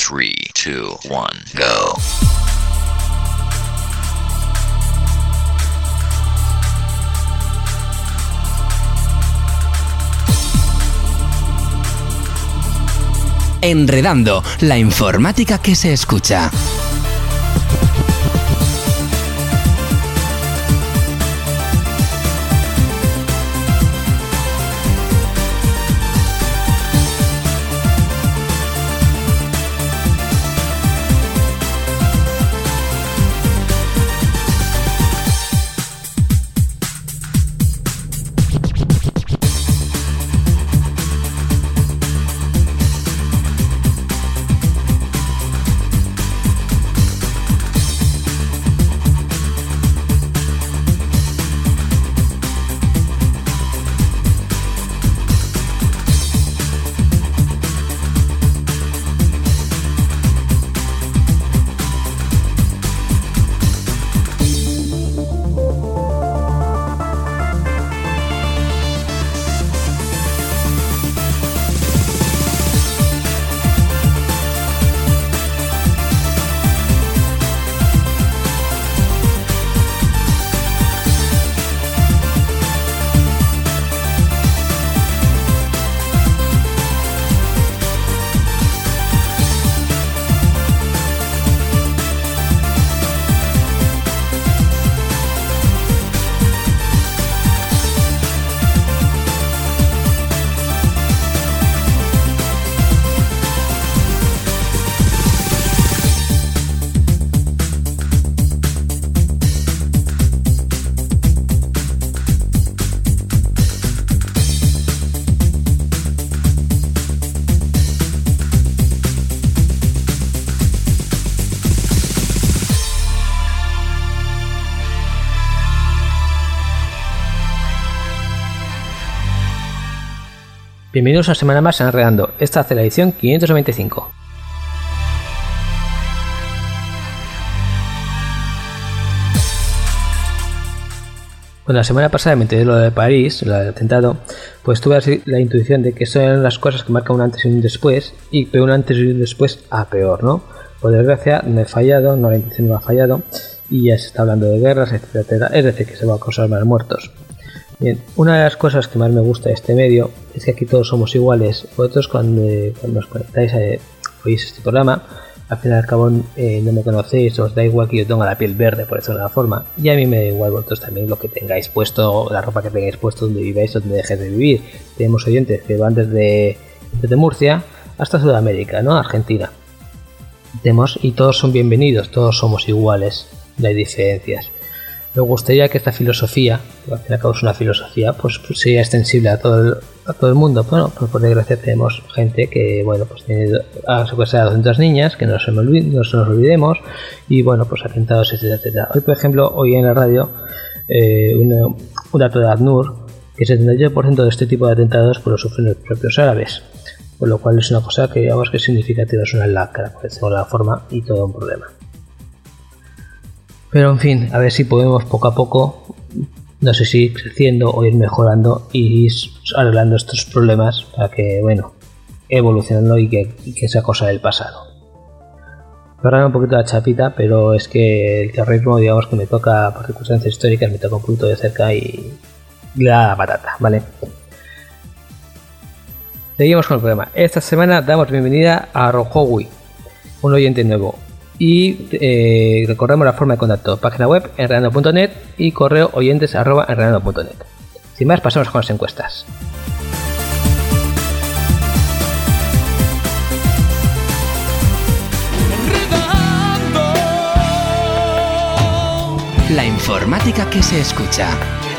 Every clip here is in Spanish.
3, 2, 1, go. Enredando, la informática que se escucha. Bienvenidos a una semana más en Enredando. Esta es la edición 595. Bueno, la semana pasada me enteré de lo de París, lo del atentado, pues tuve así la intuición de que son las cosas que marcan un antes y un después, y pero un antes y un después a peor, ¿no? Por desgracia no he fallado, no la intención no ha fallado, y ya se está hablando de guerras, etcétera, es decir, que se va a causar más muertos. Bien, una de las cosas que más me gusta de este medio es que aquí todos somos iguales. Vosotros cuando os conectáis oís este programa, al fin y al cabo no me conocéis, os da igual que yo tenga la piel verde, por decirlo de alguna forma, y a mí me da igual vosotros también lo que tengáis puesto, la ropa que tengáis puesto, donde viváis o donde dejéis de vivir. Tenemos oyentes que van desde Murcia hasta Sudamérica, ¿no? Argentina. Y todos son bienvenidos, todos somos iguales, no hay diferencias. Me gustaría que esta filosofía, que al fin y al cabo es una filosofía, pues sea extensible a todo el mundo. Bueno, pues por desgracia tenemos gente que, bueno, pues tiene secuestradas a 200 niñas, que no se nos olvidemos, y bueno, pues atentados, etcétera. Hoy, por ejemplo, hoy en la radio, un dato de ACNUR, que el 78% de este tipo de atentados pues lo sufren los propios árabes, por lo cual es una cosa que digamos que es significativa, es una lacra, por decirlo de la forma, y todo un problema. Pero en fin, a ver si podemos poco a poco, no sé si ir creciendo o ir mejorando y ir arreglando estos problemas para que, bueno, evolucionando y que sea cosa del pasado. Perdón un poquito la chapita, pero es que el terrorismo, digamos que me toca, por circunstancias históricas, me toca un poquito de cerca y le da la patata, ¿vale? Seguimos con el programa. Esta semana damos bienvenida a Rojowi, un oyente nuevo. Y recordemos la forma de contacto: página web enredando.net y correo oyentes@enredando.net. Sin más, pasamos con las encuestas. La informática que se escucha.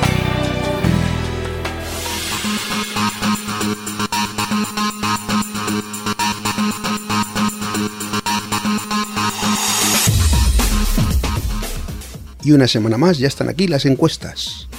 Y una semana más ya están aquí las encuestas.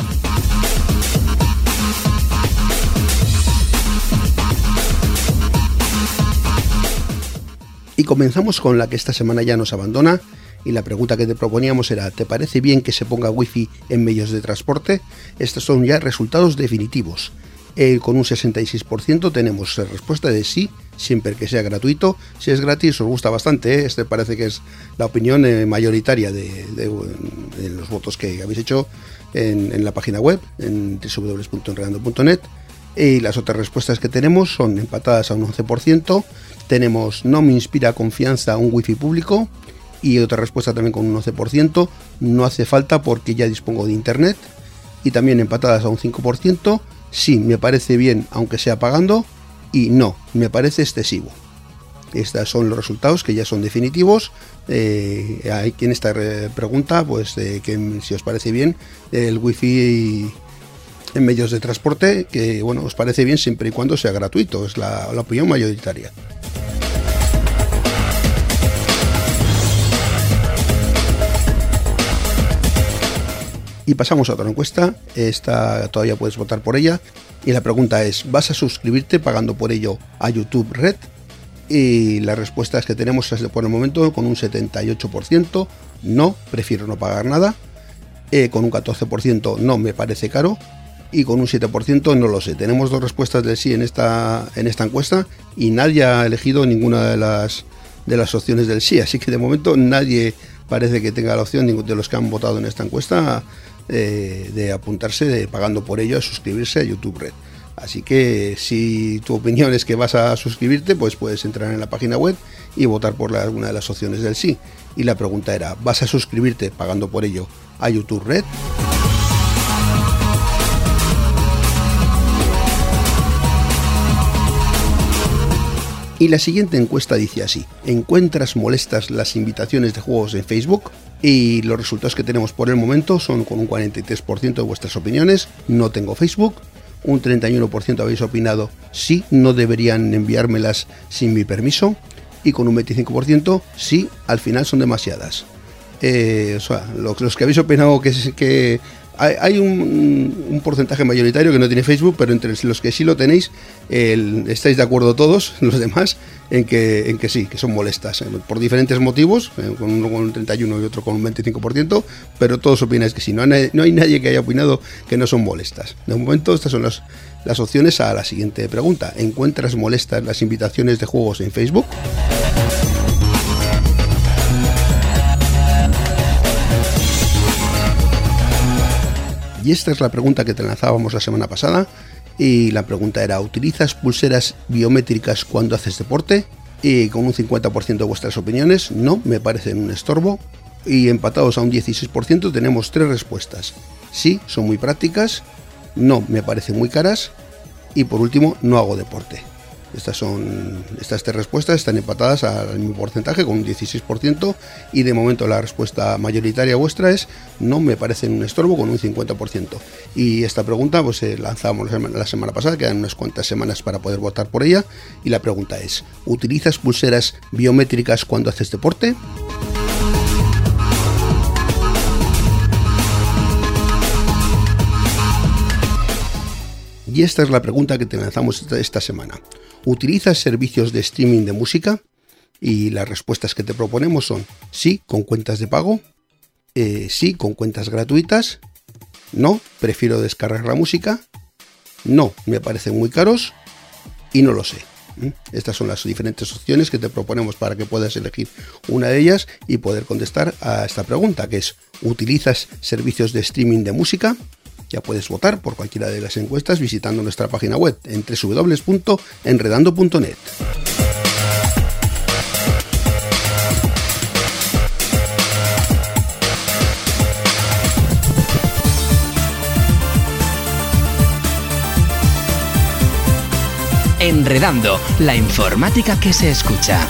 Y comenzamos con la que esta semana ya nos abandona, y la pregunta que te proponíamos era: ¿te parece bien que se ponga wifi en medios de transporte? Estos son ya resultados definitivos. Con un 66% tenemos respuesta de sí, siempre que sea gratuito. Si es gratis os gusta bastante, ¿eh? Este parece que es la opinión mayoritaria de los votos que habéis hecho en la página web, en www.enredando.net. Y las otras respuestas que tenemos son empatadas a un 11%. Tenemos no me inspira confianza un wifi público, y otra respuesta también con un 11%, no hace falta porque ya dispongo de internet. Y también empatadas a un 5%, sí, me parece bien aunque sea pagando, y no, me parece excesivo. Estos son los resultados que ya son definitivos. Hay quien esta pregunta, pues que si os parece bien el wifi en medios de transporte, que bueno, os parece bien siempre y cuando sea gratuito, es la opinión mayoritaria. Y pasamos a otra encuesta. Esta todavía puedes votar por ella, y la pregunta es: ¿vas a suscribirte pagando por ello a YouTube Red? Y las respuestas que tenemos por el momento, con un 78% no, prefiero no pagar nada, con un 14% no, me parece caro, y con un 7% no lo sé. Tenemos dos respuestas del sí en esta encuesta, y nadie ha elegido ninguna de las opciones del sí, así que de momento nadie parece que tenga la opción, ninguno de los que han votado en esta encuesta, de apuntarse pagando por ello a suscribirse a YouTube Red. Así que si tu opinión es que vas a suscribirte, pues puedes entrar en la página web y votar por alguna de las opciones del sí. Y la pregunta era: ¿vas a suscribirte pagando por ello a YouTube Red? Y la siguiente encuesta dice así: ¿encuentras molestas las invitaciones de juegos en Facebook? Y los resultados que tenemos por el momento son con un 43% de vuestras opiniones: no tengo Facebook. Un 31% habéis opinado: sí, no deberían enviármelas sin mi permiso. Y con un 25% sí, al final son demasiadas. Los que habéis opinado que hay un porcentaje mayoritario que no tiene Facebook, pero entre los que sí lo tenéis, estáis de acuerdo todos los demás en que sí, que son molestas, por diferentes motivos, con uno con un 31 y otro con un 25%, pero todos opináis que sí. No hay nadie que haya opinado que no son molestas. De momento estas son las opciones a la siguiente pregunta: ¿encuentras molestas las invitaciones de juegos en Facebook? Y esta es la pregunta que te lanzábamos la semana pasada, y la pregunta era: ¿utilizas pulseras biométricas cuando haces deporte? Y con un 50% de vuestras opiniones, no, me parecen un estorbo. Y empatados a un 16% tenemos tres respuestas: sí, son muy prácticas; no, me parecen muy caras; y por último, no hago deporte. Estas tres respuestas están empatadas al mismo porcentaje, con un 16%, y de momento la respuesta mayoritaria vuestra es: no, me parecen un estorbo, con un 50%. Y esta pregunta pues lanzábamos la semana pasada, quedan unas cuantas semanas para poder votar por ella, y la pregunta es: ¿utilizas pulseras biométricas cuando haces deporte? Y esta es la pregunta que te lanzamos esta semana: ¿utilizas servicios de streaming de música? Y las respuestas que te proponemos son: sí, con cuentas de pago; sí, con cuentas gratuitas; no, prefiero descargar la música; no, me parecen muy caros; y no lo sé. Estas son las diferentes opciones que te proponemos para que puedas elegir una de ellas y poder contestar a esta pregunta, que es: ¿utilizas servicios de streaming de música? Ya puedes votar por cualquiera de las encuestas visitando nuestra página web en www.enredando.net. Enredando, la informática que se escucha.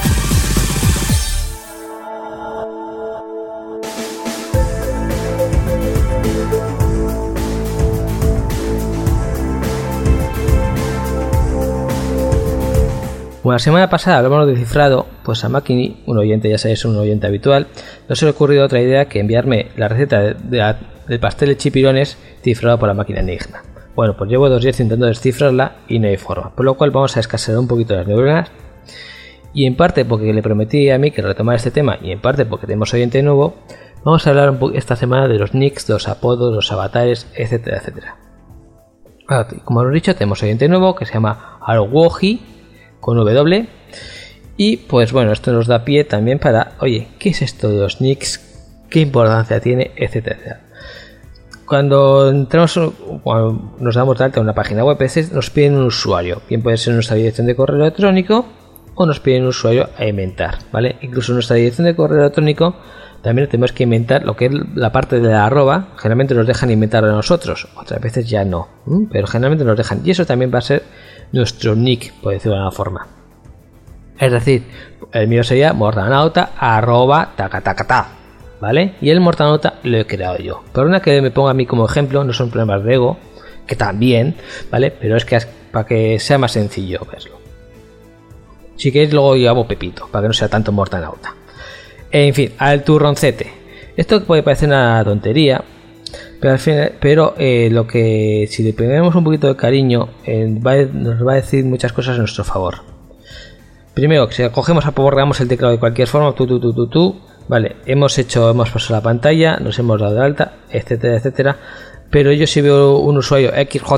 Bueno, la semana pasada hablamos de cifrado, pues a Makini, un oyente, ya sabéis, un oyente habitual, no se le ha ocurrido otra idea que enviarme la receta del pastel de chipirones cifrado por la máquina Enigma. Bueno, pues llevo 2 días intentando descifrarla y no hay forma, por lo cual vamos a escasear un poquito las neuronas, y en parte porque le prometí a mí que retomara este tema, y en parte porque tenemos oyente nuevo, vamos a hablar esta semana de los nicks, los apodos, los avatares, etcétera, etcétera. Ahora, como os he dicho, tenemos oyente nuevo que se llama Alwoji, con W. Y pues bueno, esto nos da pie también para, oye, ¿qué es esto de los nicks? ¿Qué importancia tiene? Etcétera, etcétera. Cuando nos damos de alta en una página web, a veces nos piden un usuario. Bien puede ser nuestra dirección de correo electrónico o nos piden un usuario a inventar, ¿vale? Incluso nuestra dirección de correo electrónico también tenemos que inventar lo que es la parte de la arroba. Generalmente nos dejan inventar a nosotros, otras veces ya no, pero generalmente nos dejan. Y eso también va a ser nuestro nick, por decirlo de alguna forma. Es decir, el mío sería mortanauta @tacatacata, ¿vale? Y el mortanauta lo he creado yo. Perdona que me ponga a mí como ejemplo, no son problemas de ego, que también, ¿vale? Pero es que para que sea más sencillo verlo. Si queréis luego yo hago Pepito, para que no sea tanto mortanauta. En fin, al turroncete. Esto puede parecer una tontería, pero al final, lo que si le ponemos un poquito de cariño, nos va a decir muchas cosas a nuestro favor. Primero, si cogemos, aborregamos el teclado de cualquier forma, vale, hemos pasado la pantalla, nos hemos dado de alta, etcétera, etcétera. Pero yo si veo un usuario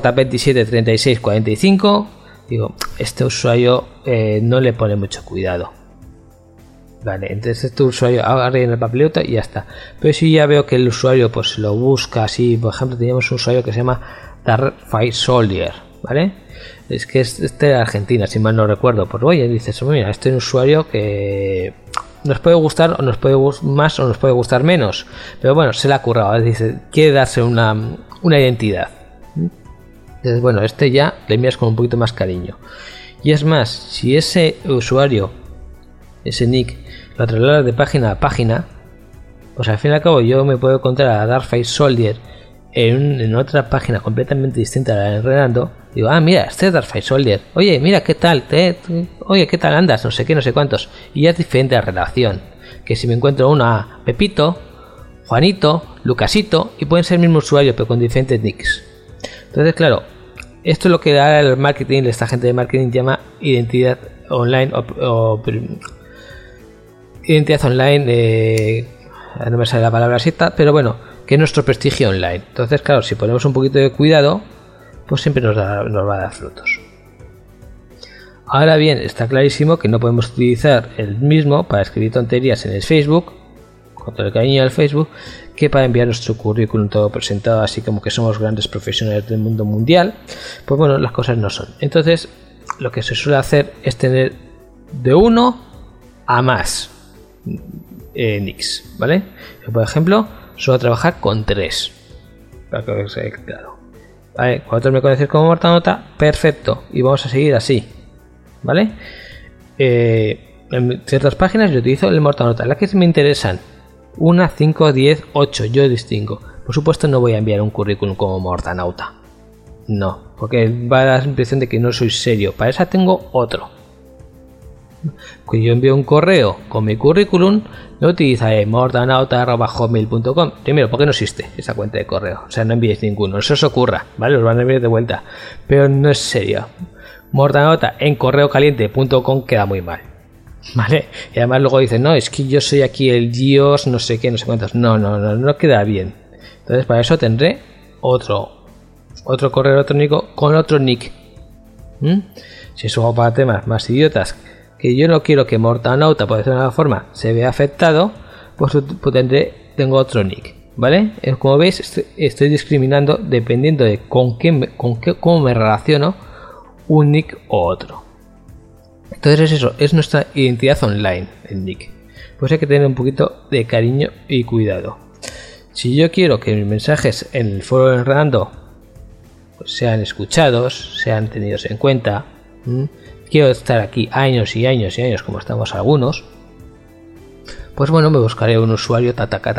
XJ273645, digo, este usuario no le pone mucho cuidado. Vale, entonces este usuario agarra en el papelito y ya está. Pero si ya veo que el usuario pues lo busca así, por ejemplo, teníamos un usuario que se llama Darkfire Soldier, ¿vale? Es que es de Argentina, si mal no recuerdo. Pues oye, dices, mira, este es un usuario que nos puede gustar o nos puede gustar más o nos puede gustar menos, pero bueno, se le ha currado, dice, quiere darse una identidad. Entonces, bueno, este ya le envías con un poquito más cariño. Y es más, si ese usuario, ese nick, lo traslada de página a página, pues al fin y al cabo yo me puedo encontrar a Darkfire Soldier en otra página completamente distinta a la de Enredando. Digo, mira, este es Darkfire Soldier. Oye, mira, ¿qué tal? Oye, ¿qué tal andas? No sé qué, no sé cuántos. Y ya es diferente la relación. Que si me encuentro una Pepito, Juanito, Lucasito, y pueden ser el mismo usuario, pero con diferentes nicks. Entonces, claro, esto es lo que da el marketing, esta gente de marketing llama identidad online identidad online, no me sale la palabra exacta, pero bueno, que es nuestro prestigio online. Entonces, claro, si ponemos un poquito de cuidado, pues siempre nos va a dar frutos. Ahora bien, está clarísimo que no podemos utilizar el mismo para escribir tonterías en el Facebook, con todo el cariño al Facebook, que para enviar nuestro currículum todo presentado así como que somos grandes profesionales del mundo mundial. Pues bueno, las cosas no son. Entonces, lo que se suele hacer es tener de uno a más nicks, ¿vale? Yo, por ejemplo, suelo trabajar con 3, para que os quede claro. Vale, cuando me conoces como mortanauta, perfecto, y vamos a seguir así, ¿vale? En ciertas páginas yo utilizo el mortanauta, las que me interesan, 1, 5, 10, 8, yo distingo. Por supuesto no voy a enviar un currículum como mortanauta, no, porque va a dar la impresión de que no soy serio. Para esa tengo otro. Cuando yo envío un correo con mi currículum, no utilizaré mortanauta@hotmail.com. Primero, porque no existe esa cuenta de correo, o sea, no enviéis ninguno, no se os ocurra, ¿vale? Os van a enviar de vuelta, pero no es serio. Mortanauta en correocaliente.com queda muy mal, ¿vale? Y además luego dicen, no, es que yo soy aquí el Dios, no sé qué, no sé cuántos. No queda bien. Entonces, para eso tendré otro correo electrónico con otro nick. Si es algo para temas más idiotas, que yo no quiero que Mortanauta, por decirlo de alguna forma, se vea afectado, pues tengo otro nick, ¿vale? Como veis, estoy discriminando dependiendo de cómo me relaciono un nick o otro. Entonces es eso, es nuestra identidad online, el nick. Pues hay que tener un poquito de cariño y cuidado. Si yo quiero que mis mensajes en el foro de Enredando pues sean escuchados, sean tenidos en cuenta, quiero estar aquí años y años y años como estamos algunos, pues bueno, me buscaré un usuario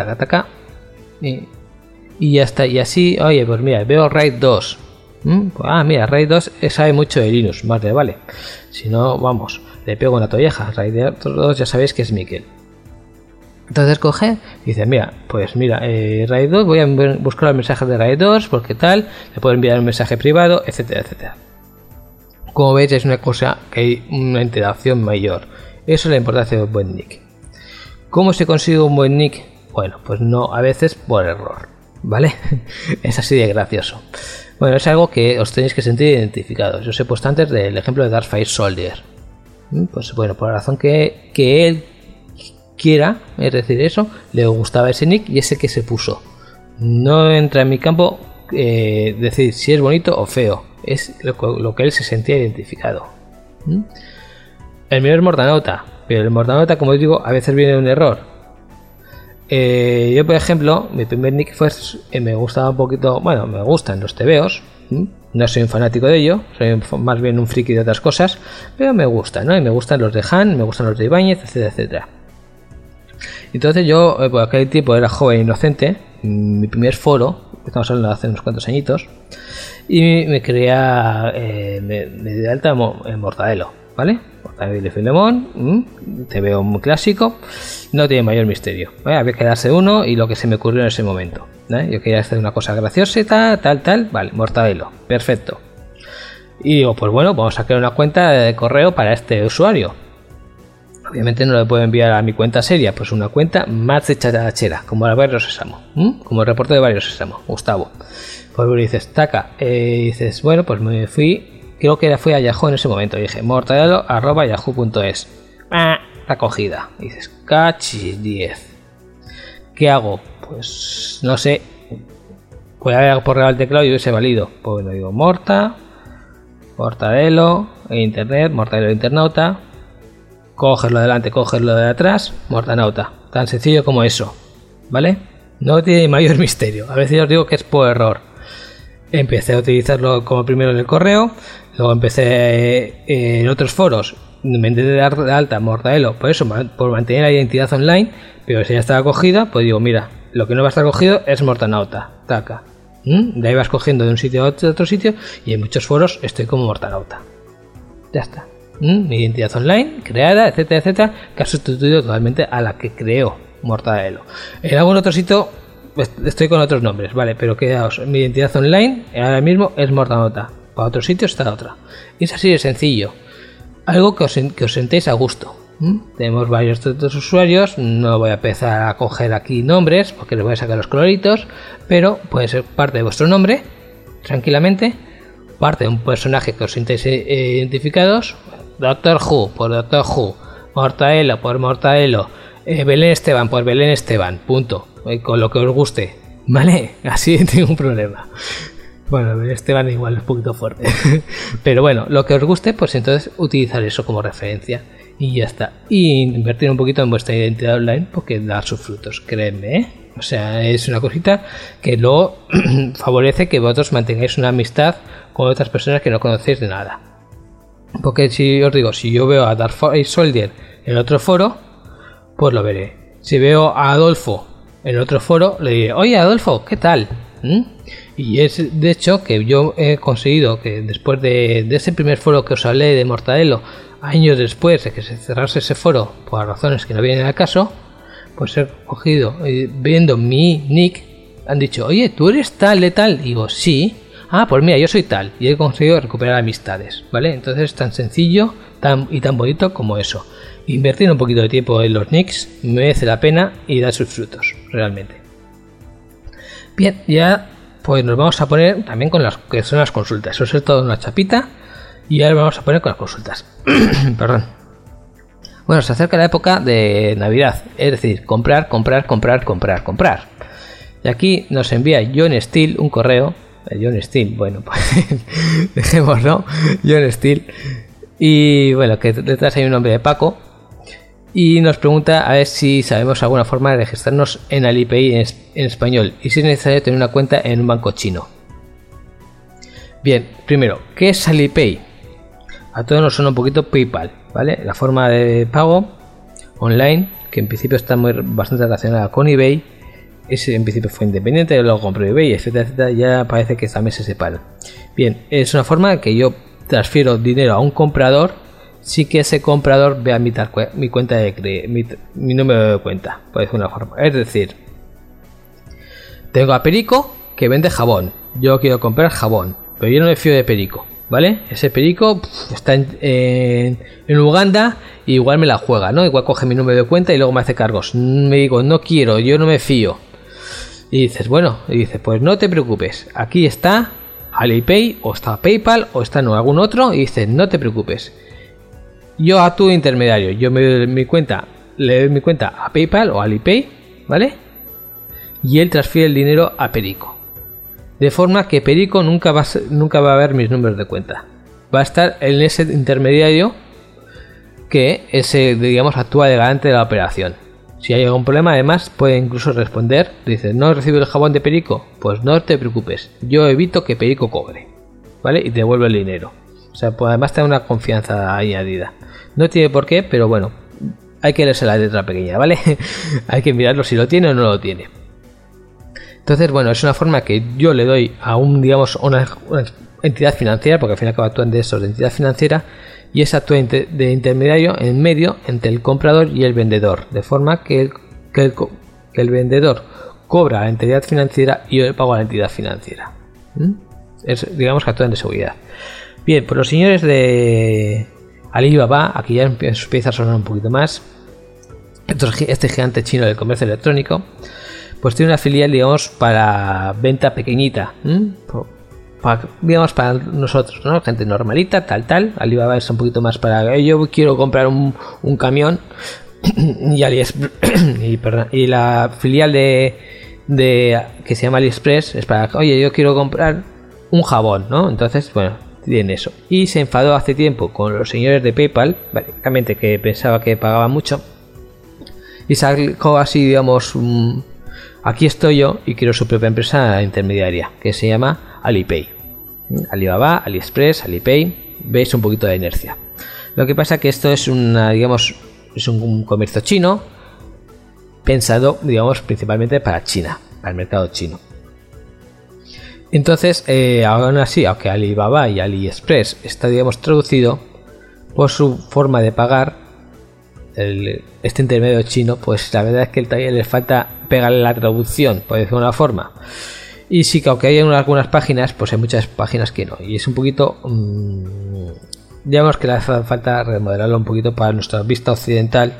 y ya está. Y así, oye, pues mira, veo RAID 2. Mira, RAID 2 sabe mucho de Linux, más de vale. Si no, vamos, le pego una tolleja. RAID 2 ya sabéis que es Miquel. Entonces coge y dice, mira, RAID 2, voy a buscar los mensajes de RAID 2, porque tal, le puedo enviar un mensaje privado, etcétera, etcétera. Como veis, es una cosa que hay una interacción mayor. Eso es la importancia de un buen nick. ¿Cómo se consigue un buen nick? Bueno, pues no, a veces por error, ¿vale? Es así de gracioso. Bueno, es algo que os tenéis que sentir identificados. Yo os he puesto antes del ejemplo de Darkfire Soldier. Pues bueno, por la razón que él quiera, es decir, eso, le gustaba ese nick y ese que se puso. No entra en mi campo decir si es bonito o feo, es lo que él se sentía identificado. El mío es Mortanauta, pero el Mortanauta, como os digo, a veces viene un error. Yo, por ejemplo, mi primer nick fue, me gustaba un poquito, bueno, me gustan los tebeos. No soy un fanático de ello, soy más bien un friki de otras cosas, pero me gusta, ¿no? Y me gustan los de Han, me gustan los de Ibáñez, etcétera, etcétera. Entonces yo, por aquel tiempo era joven e inocente, mi primer foro, estamos hablando de hace unos cuantos añitos, y me creía, me di de alta en Mortadelo, ¿vale? Mortadelo y Filemón, te veo muy clásico, no tiene mayor misterio, ¿vale? Había que darse uno y lo que se me ocurrió en ese momento, ¿vale? Yo quería hacer una cosa graciosa, tal, vale, Mortadelo, perfecto. Y digo, pues bueno, vamos a crear una cuenta de correo para este usuario. Obviamente no le puedo enviar a mi cuenta seria, pues una cuenta más de charachera, como el Barrio Sésamo, como el reporte de Barrio Sésamo, Gustavo. Pues bueno, dices, taca, dices, bueno, pues me fui, creo que fui a Yahoo en ese momento, y dije, mortadelo@yahoo.es. Acogida. Y dices, cachis 10. ¿Qué hago? Pues no sé. Voy a ver por real el teclado y hubiese valido. Pues lo digo, Mortadelo, internet, Mortadelo internauta. Cogerlo de delante, cogerlo de atrás, Mortanauta. Tan sencillo como eso, ¿vale? No tiene mayor misterio. A veces os digo que es por error. Empecé a utilizarlo como primero en el correo, luego empecé en otros foros. Me intenté dar de alta Mortadelo, por eso, por mantener la identidad online, pero si ya estaba cogida, pues digo, mira, lo que no va a estar cogido es Mortanauta. Taca. De ahí vas cogiendo de un sitio a otro sitio, y en muchos foros estoy como Mortanauta. Ya está. Mi identidad online creada, etcétera, etcétera, que ha sustituido totalmente a la que creó Mortadelo. En algún otro sitio estoy con otros nombres, vale, pero quedaos, mi identidad online ahora mismo es Mortanauta, para otros sitios está otra, y es así de sencillo, algo que os sentéis a gusto. Tenemos varios de estos usuarios, no voy a empezar a coger aquí nombres porque les voy a sacar los coloritos, pero puede ser parte de vuestro nombre tranquilamente, parte de un personaje que os sintáis identificados. Doctor Who por Doctor Who, Mortadelo por Mortadelo, Belén Esteban por Belén Esteban, punto, con lo que os guste, ¿vale? Así ningún problema. Bueno, Belén Esteban igual es un poquito fuerte, pero bueno, lo que os guste, pues entonces utilizar eso como referencia y ya está. Y invertir un poquito en vuestra identidad online porque da sus frutos, créanme, ¿eh? O sea, es una cosita que luego favorece que vosotros mantengáis una amistad con otras personas que no conocéis de nada. Porque si os digo, si yo veo a Darth Soldier en otro foro, pues lo veré. Si veo a Adolfo en otro foro, le diré, oye Adolfo, ¿qué tal? Y es de hecho que yo he conseguido que después de ese primer foro que os hablé de Mortadelo, años después de que se cerrase ese foro, por razones que no vienen al caso, pues he cogido, viendo mi nick, han dicho, oye, ¿tú eres tal de tal? Y digo, sí. Ah, pues mira, yo soy tal, y he conseguido recuperar amistades, ¿vale? Entonces es tan sencillo y tan bonito como eso. Invertir un poquito de tiempo en los nicks merece la pena y da sus frutos, realmente. Bien, ya pues nos vamos a poner también con las que son las consultas. Eso es toda una chapita y ahora vamos a poner con las consultas. Perdón. Bueno, se acerca la época de Navidad, es decir, comprar. Y aquí nos envía John Steele un correo. John Steele, bueno, pues dejémoslo, John Steele. Y bueno, que detrás hay un nombre de Paco. Y nos pregunta a ver si sabemos alguna forma de registrarnos en Alipay en español y si es necesario tener una cuenta en un banco chino. Bien, primero, ¿qué es Alipay? A todos nos suena un poquito PayPal, ¿vale? La forma de pago online, que en principio está bastante relacionada con eBay. Ese en principio fue independiente, luego compró eBay, etcétera, etcétera. Ya parece que también se separan. Bien, es una forma que yo transfiero dinero a un comprador, sí que ese comprador vea mi cuenta mi número de cuenta, por decir una forma. Es decir, tengo a Perico que vende jabón. Yo quiero comprar jabón, pero yo no me fío de Perico, ¿vale? Ese Perico está en Uganda y igual me la juega, ¿no? Igual coge mi número de cuenta y luego me hace cargos. Me digo, no quiero, yo no me fío. Y dices, bueno, pues no te preocupes, aquí está Alipay o está PayPal o está algún otro, y dices, no te preocupes. yo actúo intermediario. Yo le doy mi cuenta a PayPal o Alipay, ¿vale? Y él transfiere el dinero a Perico. De forma que Perico nunca va a ver mis números de cuenta. Va a estar en ese intermediario que digamos, actúa de garante de la operación. Si hay algún problema, además, puede incluso responder. Dice, ¿no recibe el jabón de Perico? Pues no te preocupes, yo evito que Perico cobre, ¿vale? Y te devuelve el dinero. O sea, pues además tener una confianza añadida. No tiene por qué, pero bueno, hay que leerse la letra pequeña, ¿vale? Hay que mirarlo si lo tiene o no lo tiene. Entonces, bueno, es una forma que yo le doy a una entidad financiera, porque al final actúan de eso, de entidad financiera, y es actúa de intermediario en medio entre el comprador y el vendedor, de forma que el vendedor cobra a la entidad financiera y yo le pago a la entidad financiera. Digamos que actúan de seguridad. Bien, pues los señores de Alibaba, aquí ya empieza a sonar un poquito más. Este gigante chino del comercio electrónico, pues tiene una filial, digamos, para venta pequeñita, digamos, para nosotros, ¿no? Gente normalita, tal. Alibaba es un poquito más para yo quiero comprar un camión y y la filial de que se llama AliExpress es para, oye, yo quiero comprar un jabón, ¿no? Entonces, bueno, tienen eso. Y se enfadó hace tiempo con los señores de PayPal, básicamente, que pensaba que pagaba mucho, y sacó así, digamos, aquí estoy yo y quiero su propia empresa intermediaria que se llama Alipay. Alibaba, AliExpress, Alipay, veis un poquito de inercia. Lo que pasa que esto es es un comercio chino pensado, digamos, principalmente para China, para el mercado chino. Entonces, aún así, aunque Alibaba y AliExpress está, digamos, traducido por su forma de pagar, este intermedio chino, pues la verdad es que todavía les falta pegarle la traducción, por decirlo de una forma. Y sí que aunque hay algunas páginas, pues hay muchas páginas que no. Y es un poquito, digamos que le hace falta remodelarlo un poquito para nuestra vista occidental.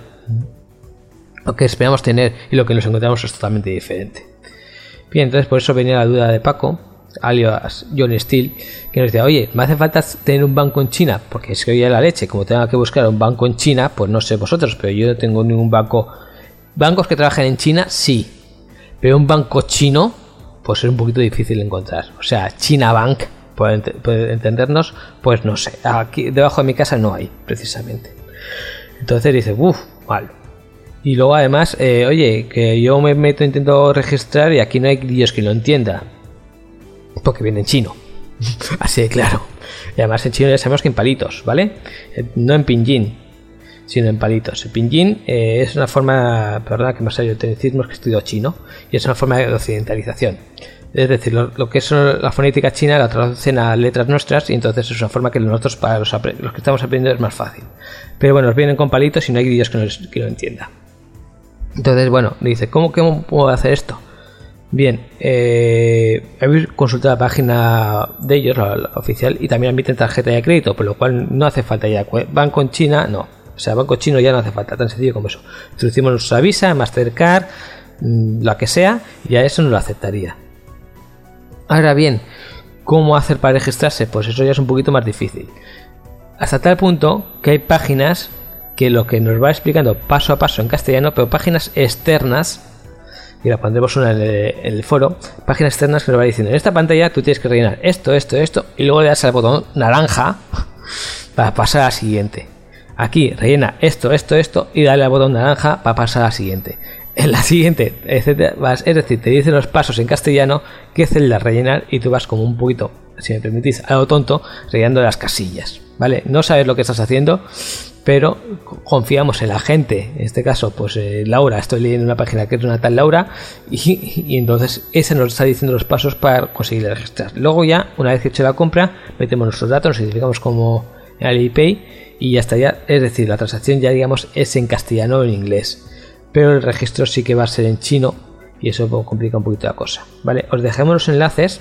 Lo que esperamos tener y lo que nos encontramos es totalmente diferente. Bien, entonces por eso venía la duda de Paco, alias John Steele, que nos decía, oye, me hace falta tener un banco en China, porque es que hoy es la leche, como tenga que buscar un banco en China, pues no sé vosotros, pero yo no tengo ningún banco. Bancos que trabajan en China, sí, pero un banco chino, pues es un poquito difícil de encontrar. O sea, China Bank, puede entendernos, pues no sé, aquí debajo de mi casa no hay, precisamente. Entonces dice, mal. Y luego además, oye, que yo me meto, intento registrar y aquí no hay Dios que lo entienda, porque viene en chino. Así de claro. Y además en chino ya sabemos que en palitos, ¿vale? No en pinyin, sino en palitos. El pinyin es una forma, perdona que más hay tecnicismos, que estudio chino, y es una forma de occidentalización. Es decir, lo que es la fonética china la traducen a letras nuestras y entonces es una forma que nosotros, para los que estamos aprendiendo, es más fácil. Pero bueno, nos vienen con palitos y no hay Dios que lo entienda. Entonces, bueno, dice, ¿cómo puedo hacer esto? Bien, habéis consultado la página de ellos, la oficial, y también admiten tarjeta de crédito, por lo cual no hace falta ya. Banco en China, no. O sea, banco chino ya no hace falta, tan sencillo como eso. Introducimos nuestra Visa, Mastercard, la que sea, y a eso nos lo aceptaría. Ahora bien, ¿cómo hacer para registrarse? Pues eso ya es un poquito más difícil. Hasta tal punto que hay páginas que lo que nos va explicando paso a paso en castellano, pero páginas externas, y la pondremos una en el foro, páginas externas que nos va diciendo, en esta pantalla tú tienes que rellenar esto, y luego le das al botón naranja para pasar a la siguiente. Aquí rellena esto, y dale al botón naranja para pasar a la siguiente. En la siguiente, etcétera, es decir, te dicen los pasos en castellano, qué celda rellenar, y tú vas como un poquito, si me permitís, a lo tonto, rellenando las casillas, ¿vale? No sabes lo que estás haciendo, pero confiamos en la gente. En este caso, pues Laura, estoy leyendo una página que es una tal Laura, y entonces esa nos está diciendo los pasos para conseguir registrar. Luego ya, una vez que he hecho la compra, metemos nuestros datos, nos identificamos como Alipay y ya está ya. Es decir, la transacción ya, digamos, es en castellano o en inglés, pero el registro sí que va a ser en chino y eso complica un poquito la cosa, ¿vale? Os dejamos los enlaces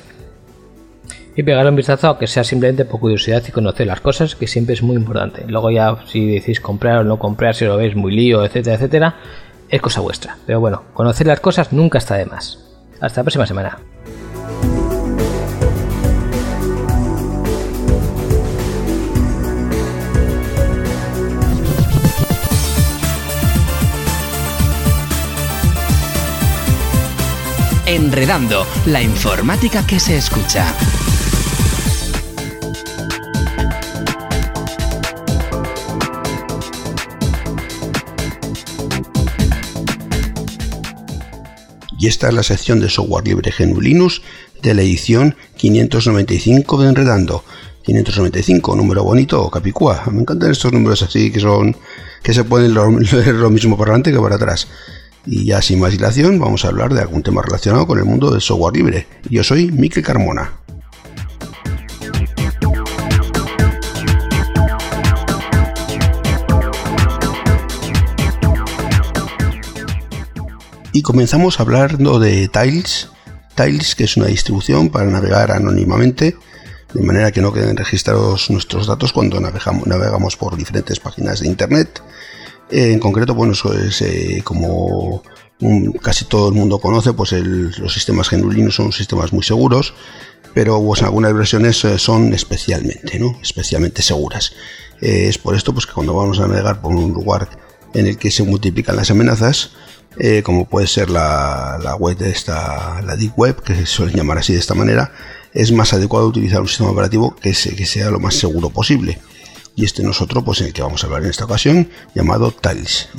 y pegarle un vistazo, aunque sea simplemente por curiosidad y conocer las cosas, que siempre es muy importante. Luego ya, si decís comprar o no comprar, si lo veis muy lío, etcétera, etcétera, es cosa vuestra. Pero bueno, conocer las cosas nunca está de más. Hasta la próxima semana. Enredando, la informática que se escucha. Y esta es la sección de software libre GNU Linux de la edición 595 de Enredando. 595, número bonito, capicúa. Me encantan estos números así que se pueden leer lo mismo para adelante que para atrás. Y ya sin más dilación, vamos a hablar de algún tema relacionado con el mundo del software libre. Yo soy Mikel Carmona. Y comenzamos hablando de Tails. Tails, que es una distribución para navegar anónimamente, de manera que no queden registrados nuestros datos cuando navegamos por diferentes páginas de internet. En concreto, bueno, eso es como casi todo el mundo conoce, pues los sistemas GNU Linux son sistemas muy seguros, pero pues, algunas versiones son especialmente seguras. Es por esto pues, que cuando vamos a navegar por un lugar en el que se multiplican las amenazas, como puede ser la web de la Deep Web, que se suele llamar así de esta manera, es más adecuado utilizar un sistema operativo que sea lo más seguro posible. Y este no es otro, pues el que vamos a hablar en esta ocasión, llamado Tails.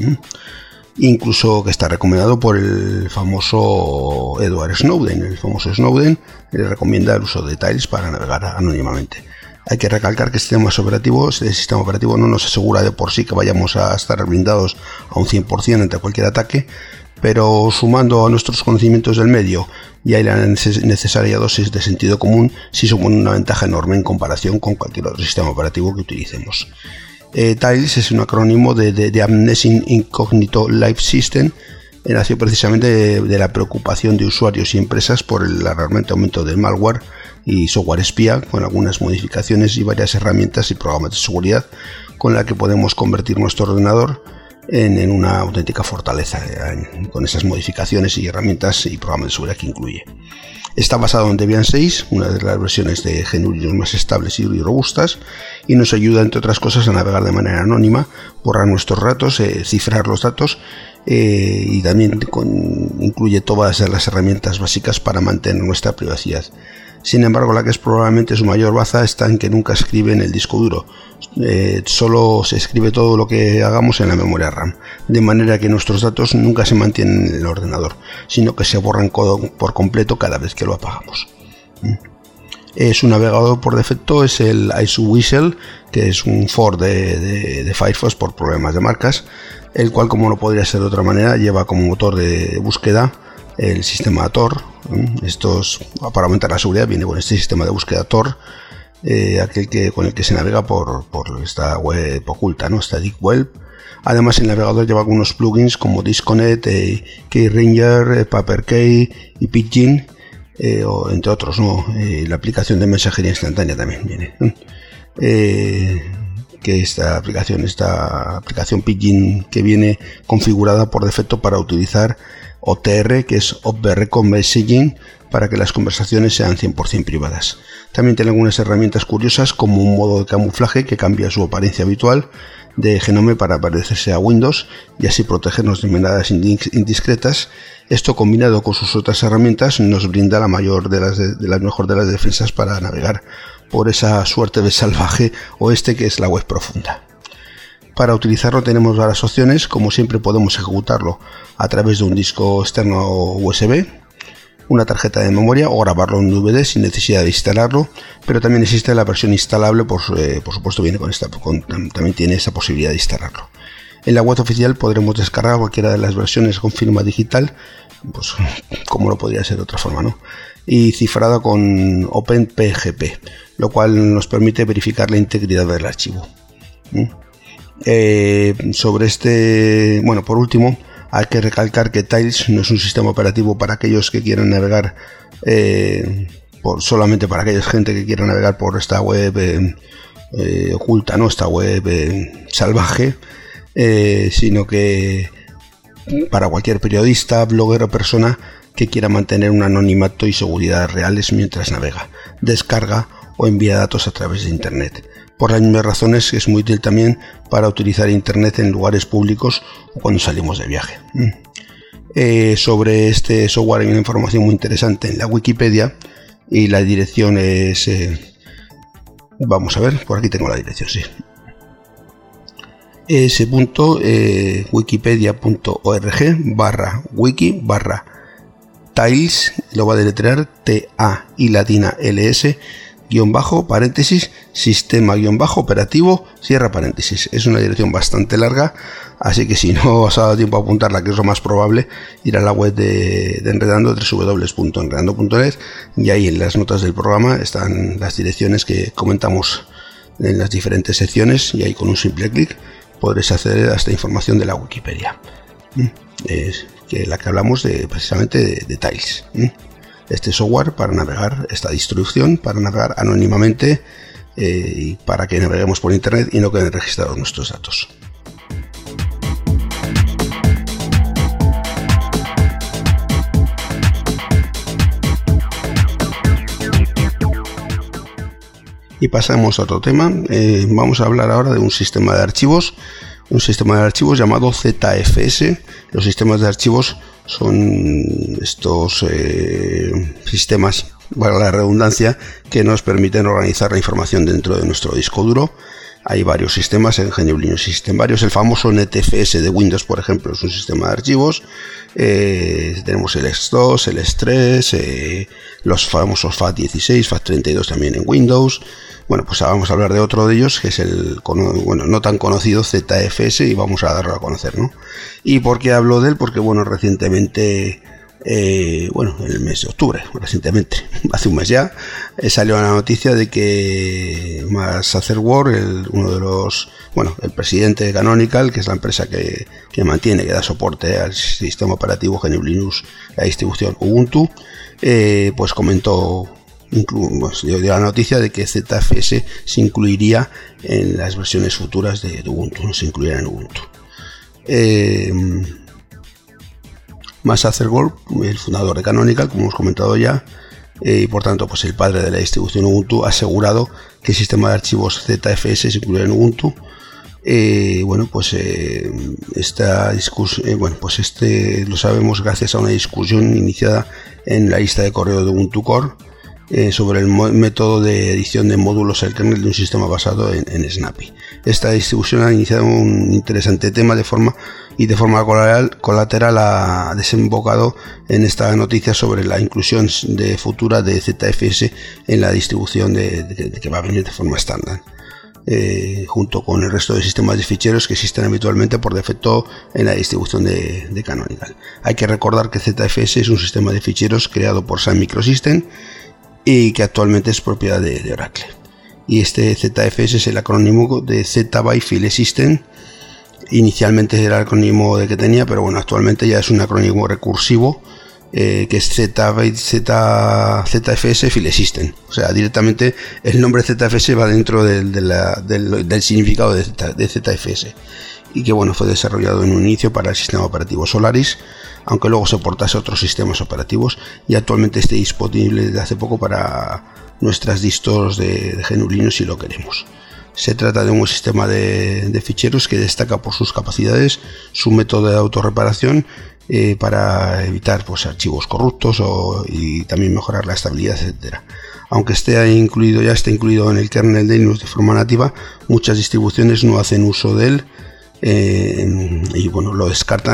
Incluso que está recomendado por el famoso Edward Snowden. El famoso Snowden le recomienda el uso de Tails para navegar anónimamente. Hay que recalcar que este sistema operativo no nos asegura de por sí que vayamos a estar blindados a un 100% ante cualquier ataque, pero sumando a nuestros conocimientos del medio y a la necesaria dosis de sentido común, sí supone una ventaja enorme en comparación con cualquier otro sistema operativo que utilicemos. Tails es un acrónimo de Amnesia Incognito Life System. Nació precisamente de la preocupación de usuarios y empresas por el alarmante aumento del malware y software espía, con algunas modificaciones y varias herramientas y programas de seguridad con la que podemos convertir nuestro ordenador en una auténtica fortaleza, con esas modificaciones y herramientas y programas de seguridad que incluye. Está basado en Debian 6, una de las versiones de GNU Linux más estables y robustas, y nos ayuda, entre otras cosas, a navegar de manera anónima, borrar nuestros datos, cifrar los datos, y también incluye todas las herramientas básicas para mantener nuestra privacidad. Sin embargo, la que es probablemente su mayor baza está en que nunca escribe en el disco duro. Solo se escribe todo lo que hagamos en la memoria RAM, de manera que nuestros datos nunca se mantienen en el ordenador, sino que se borran por completo cada vez que lo apagamos. Su navegador por defecto es el IceWhistle, que es un fork de Firefox por problemas de marcas, el cual, como no podría ser de otra manera, lleva como motor de búsqueda el sistema Tor. Para aumentar la seguridad viene con este sistema de búsqueda Tor, con el que se navega por esta web oculta, ¿no? Esta Deep Web. Además, el navegador lleva algunos plugins como Disconnect, Keyranger, PaperKey y Pidgin, entre otros, ¿no? La aplicación de mensajería instantánea también viene. Que esta aplicación Pidgin, que viene configurada por defecto para utilizar OTR, que es Off the Record Messaging, para que las conversaciones sean 100% privadas. También tiene algunas herramientas curiosas, como un modo de camuflaje que cambia su apariencia habitual de GNOME para parecerse a Windows y así protegernos de amenazas indiscretas. Esto, combinado con sus otras herramientas, nos brinda la mejor de las defensas para navegar por esa suerte de salvaje oeste que es la web profunda. Para utilizarlo tenemos varias opciones. Como siempre, podemos ejecutarlo a través de un disco externo USB, una tarjeta de memoria, o grabarlo en DVD sin necesidad de instalarlo, pero también existe la versión instalable, por supuesto viene también tiene esa posibilidad de instalarlo. En la web oficial podremos descargar cualquiera de las versiones con firma digital, pues como no podría ser de otra forma, ¿no? Y cifrada con OpenPGP, lo cual nos permite verificar la integridad del archivo. Por último, hay que recalcar que Tails no es un sistema operativo para aquellos que quieran navegar, solamente para aquella gente que quiera navegar por esta web oculta, ¿no? Esta web salvaje, sino que para cualquier periodista, blogger o persona que quiera mantener un anonimato y seguridad reales mientras navega, descarga o envía datos a través de Internet. Por las mismas razones es muy útil también para utilizar Internet en lugares públicos o cuando salimos de viaje. Sobre este software hay una información muy interesante en la Wikipedia y la dirección es... vamos a ver, por aquí tengo la dirección, sí. es.wikipedia.org/wiki/tiles, lo va a deletrear T-A y latina L-S /paréntesis sistema operativo cierra paréntesis. Es una dirección bastante larga, así que si no os ha dado tiempo a apuntarla, que es lo más probable, ir a la web de Enredando, www.enredando.net, y ahí en las notas del programa están las direcciones que comentamos en las diferentes secciones, y ahí con un simple clic podréis acceder a esta información de la Wikipedia, que la que hablamos precisamente de Tiles. Este software para navegar, esta distribución para navegar anónimamente, y para que naveguemos por internet y no queden registrados nuestros datos. Y pasamos a otro tema. Vamos a hablar ahora de un sistema de archivos llamado ZFS. Los sistemas de archivos son estos sistemas, valga la redundancia, que nos permiten organizar la información dentro de nuestro disco duro. Hay varios sistemas, en GNU Linux existen varios. El famoso NTFS de Windows, por ejemplo, es un sistema de archivos. Tenemos el EX2, el EX3, los famosos FAT16, FAT32 también en Windows. Bueno, pues vamos a hablar de otro de ellos, que es el no tan conocido ZFS, y vamos a darlo a conocer, ¿no? ¿Y por qué hablo de él? Porque, recientemente, en el mes de octubre, hace un mes ya, salió la noticia de que Max Zuckerberg, el presidente de Canonical, que es la empresa que da soporte al sistema operativo GNU Linux, la distribución Ubuntu, pues comentó, dio la noticia de que ZFS se incluiría en las versiones futuras de Ubuntu, no se incluirá en Ubuntu. Max Zuckerberg, el fundador de Canonical, como hemos comentado ya, y por tanto pues el padre de la distribución Ubuntu, ha asegurado que el sistema de archivos ZFS se incluirá en Ubuntu. Esta discusión, lo sabemos gracias a una discusión iniciada en la lista de correo de Ubuntu Core, sobre el método de edición de módulos al kernel de un sistema basado en Snappy. Esta distribución ha iniciado un interesante tema de forma colateral ha desembocado en esta noticia sobre la inclusión futura de ZFS en la distribución que va a venir de forma estándar, junto con el resto de sistemas de ficheros que existen habitualmente por defecto en la distribución de Canonical. Hay que recordar que ZFS es un sistema de ficheros creado por Sun Microsystems y que actualmente es propiedad de Oracle. Y este ZFS es el acrónimo de Z-Byte File System. Inicialmente era el acrónimo que tenía, pero actualmente ya es un acrónimo recursivo, que es ZFS File System. O sea, directamente el nombre ZFS va dentro del significado de ZFS. Y que fue desarrollado en un inicio para el sistema operativo Solaris, aunque luego se portase a otros sistemas operativos, y actualmente esté disponible desde hace poco para nuestras distros de GNU Linux si lo queremos. Se trata de un sistema de ficheros que destaca por sus capacidades, su método de autorreparación, para evitar archivos corruptos y también mejorar la estabilidad, etcétera. Aunque esté incluido en el kernel de Linux de forma nativa, muchas distribuciones no hacen uso de él, y lo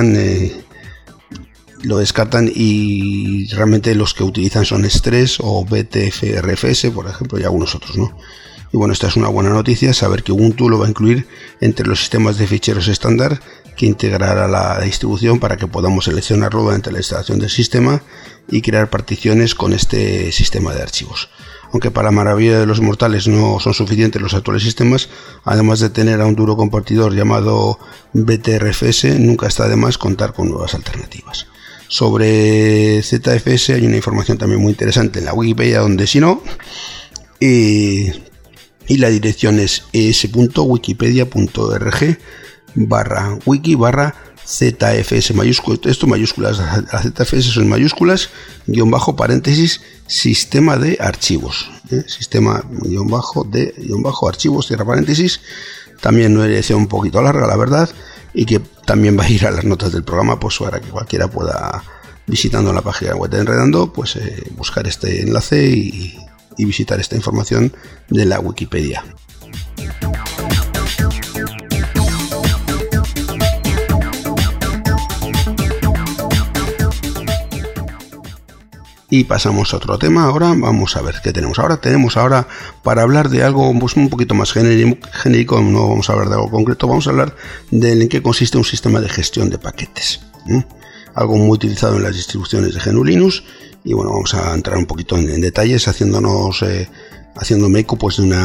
descartan, y realmente los que utilizan son S3 o BTFRFS, por ejemplo, y algunos otros, ¿no? Y esta es una buena noticia, saber que Ubuntu lo va a incluir entre los sistemas de ficheros estándar que integrará la distribución, para que podamos seleccionarlo durante la instalación del sistema y crear particiones con este sistema de archivos. Aunque para maravilla de los mortales no son suficientes los actuales sistemas, además de tener a un duro compartidor llamado BTRFS, nunca está de más contar con nuevas alternativas. Sobre ZFS hay una información también muy interesante en la Wikipedia, donde si no, y la dirección es es.wikipedia.org/wiki/ZFS mayúsculas. Esto mayúsculas, las ZFS son mayúsculas, _paréntesis, sistema de archivos, sistema _archivos, cierra paréntesis. También una dirección un poquito larga, la verdad, y que también va a ir a las notas del programa, pues para que cualquiera pueda, visitando la página web de Enredando, pues buscar este enlace y visitar esta información de la Wikipedia. Y pasamos a otro tema. Ahora vamos a ver qué tenemos ahora. Tenemos ahora para hablar de algo pues, un poquito más genérico, no vamos a hablar de algo concreto, vamos a hablar de en qué consiste un sistema de gestión de paquetes. Algo muy utilizado en las distribuciones de GNU Linux. Y bueno, vamos a entrar un poquito en detalles haciéndome eco pues, de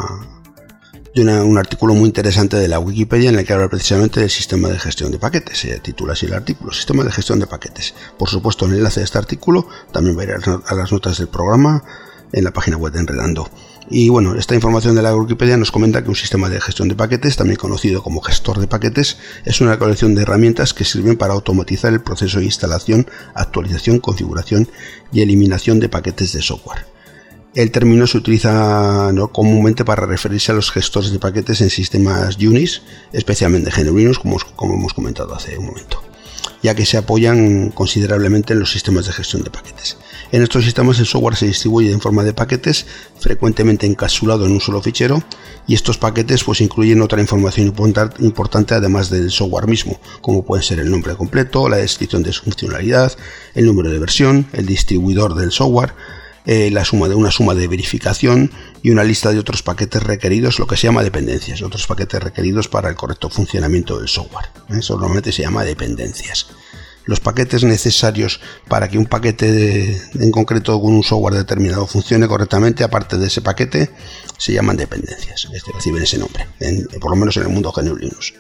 un artículo muy interesante de la Wikipedia en el que habla precisamente del sistema de gestión de paquetes. Se titula así el artículo, Sistema de gestión de paquetes. Por supuesto, el enlace de este artículo también va a ir a las notas del programa en la página web de Enredando. Y bueno, esta información de la Wikipedia nos comenta que un sistema de gestión de paquetes, también conocido como gestor de paquetes, es una colección de herramientas que sirven para automatizar el proceso de instalación, actualización, configuración y eliminación de paquetes de software. El término se utiliza comúnmente para referirse a los gestores de paquetes en sistemas Unix, especialmente GNU Linux, como hemos comentado hace un momento, ya que se apoyan considerablemente en los sistemas de gestión de paquetes. En estos sistemas el software se distribuye en forma de paquetes, frecuentemente encapsulado en un solo fichero, y estos paquetes pues incluyen otra información importante además del software mismo, como pueden ser el nombre completo, la descripción de su funcionalidad, el número de versión, el distribuidor del software, una suma de verificación y una lista de otros paquetes requeridos, lo que se llama dependencias, otros paquetes requeridos para el correcto funcionamiento del software. Eso normalmente se llama dependencias. Los paquetes necesarios para que un paquete en concreto con un software determinado funcione correctamente, aparte de ese paquete, se llaman dependencias. Reciben ese nombre, por lo menos en el mundo GNU Linux.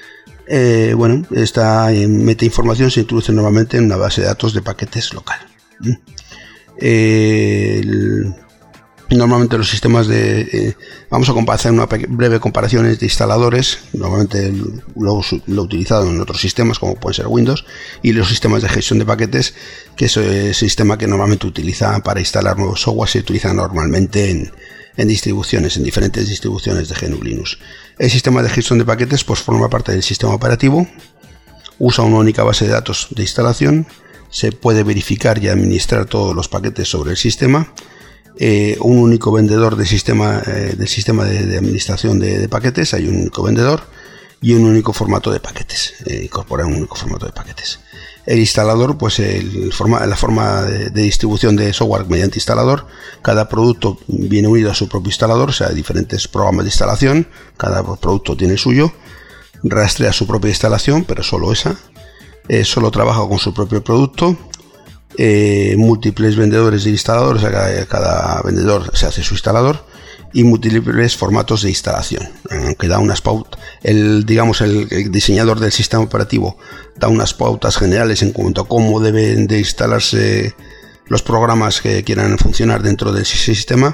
Esta metainformación se introduce normalmente en una base de datos de paquetes local. Normalmente los sistemas vamos a hacer una breve comparación de instaladores, normalmente lo utilizado en otros sistemas como pueden ser Windows, y los sistemas de gestión de paquetes, que es el sistema que normalmente utiliza para instalar nuevos software, se utiliza normalmente en diferentes distribuciones de GNU Linux. El sistema de gestión de paquetes pues forma parte del sistema operativo, usa una única base de datos de instalación, se puede verificar y administrar todos los paquetes sobre el sistema, un único vendedor del sistema de administración de paquetes, hay un único vendedor y un único formato de paquetes, incorpora un único formato de paquetes. El instalador, pues la forma de distribución de software mediante instalador, cada producto viene unido a su propio instalador, o sea, hay diferentes programas de instalación, cada producto tiene el suyo, rastrea su propia instalación, pero solo esa. Solo trabaja con su propio producto, múltiples vendedores de instaladores, cada vendedor se hace su instalador, y múltiples formatos de instalación, aunque da unas pautas, el diseñador del sistema operativo da unas pautas generales en cuanto a cómo deben de instalarse los programas que quieran funcionar dentro del sistema.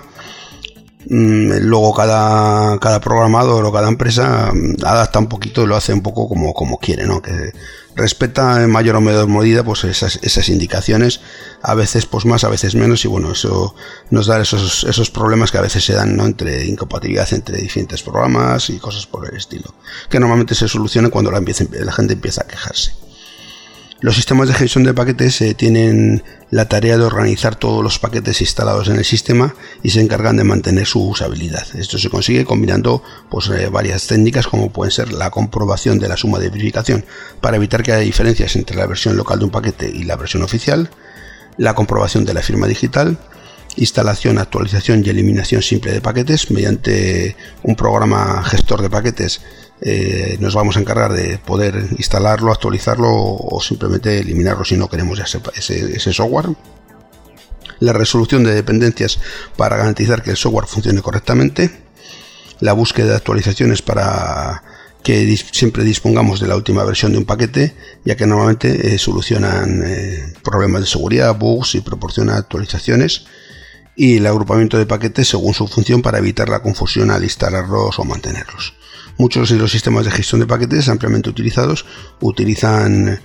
Luego cada programador o cada empresa adapta un poquito y lo hace un poco como quiere, ¿no? Que respeta en mayor o menor medida pues esas indicaciones, a veces pues más, a veces menos, y bueno, eso nos da esos problemas que a veces se dan, ¿no? Entre incompatibilidad entre diferentes programas y cosas por el estilo, que normalmente se solucionan cuando la gente empieza a quejarse. Los sistemas de gestión de paquetes tienen la tarea de organizar todos los paquetes instalados en el sistema y se encargan de mantener su usabilidad. Esto se consigue combinando pues, varias técnicas, como pueden ser la comprobación de la suma de verificación para evitar que haya diferencias entre la versión local de un paquete y la versión oficial, la comprobación de la firma digital, instalación, actualización y eliminación simple de paquetes mediante un programa gestor de paquetes. Nos vamos a encargar de poder instalarlo, actualizarlo o simplemente eliminarlo si no queremos ese software. La resolución de dependencias para garantizar que el software funcione correctamente. La búsqueda de actualizaciones para que siempre dispongamos de la última versión de un paquete, ya que normalmente solucionan problemas de seguridad, bugs y proporcionan actualizaciones. Y el agrupamiento de paquetes según su función para evitar la confusión al instalarlos o mantenerlos. Muchos de los sistemas de gestión de paquetes ampliamente utilizados utilizan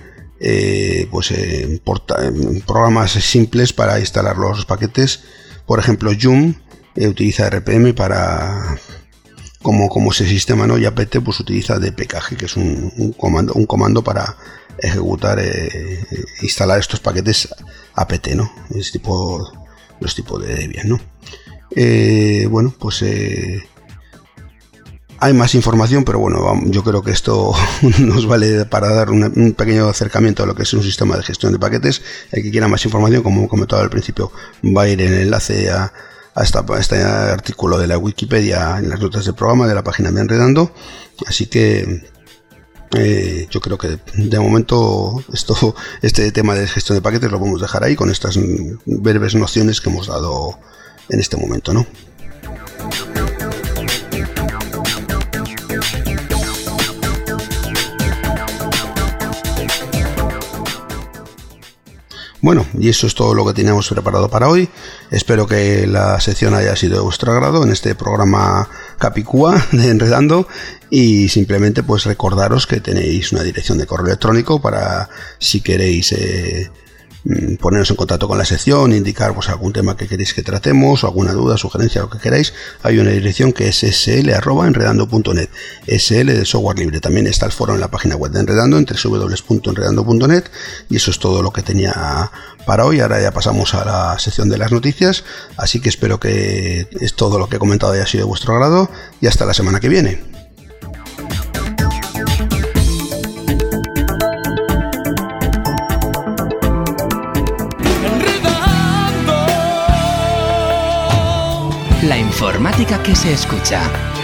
programas simples para instalar los paquetes. Por ejemplo, Yum utiliza RPM para como ese sistema, ¿no? Y apt pues utiliza dpkg, que es un comando para ejecutar, instalar estos paquetes apt, ¿no? Los tipos de Debian, ¿no? Bueno, pues hay más información, pero bueno, yo creo que esto nos vale para dar un pequeño acercamiento a lo que es un sistema de gestión de paquetes. El que quiera más información, como comentaba al principio, va a ir en el enlace a este artículo de la Wikipedia en las notas del programa de la página de Enredando. Así que yo creo que de momento este tema de gestión de paquetes lo podemos dejar ahí con estas breves nociones que hemos dado en este momento, ¿no? Bueno, y eso es todo lo que teníamos preparado para hoy. Espero que la sección haya sido de vuestro agrado en este programa Capicúa de Enredando, y simplemente pues recordaros que tenéis una dirección de correo electrónico para si queréis poneros en contacto con la sección, indicar pues algún tema que queréis que tratemos, o alguna duda, sugerencia, lo que queráis. Hay una dirección que es sl@enredando.net, SL de software libre. También está el foro en la página web de Enredando, en www.enredando.net, y eso es todo lo que tenía para hoy. Ahora ya pasamos a la sección de las noticias, así que espero que todo lo que he comentado haya sido de vuestro agrado, y hasta la semana que viene. La informática que se escucha.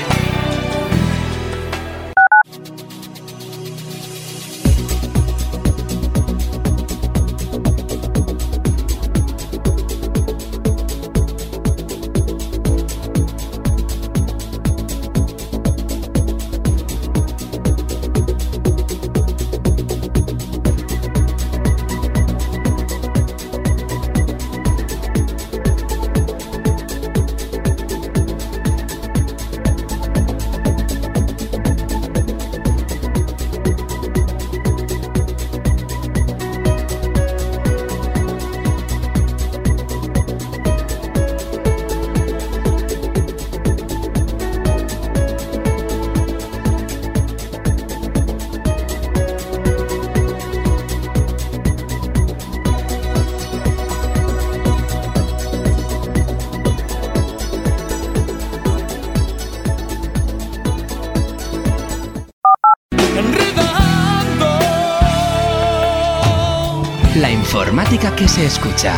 La informática que se escucha.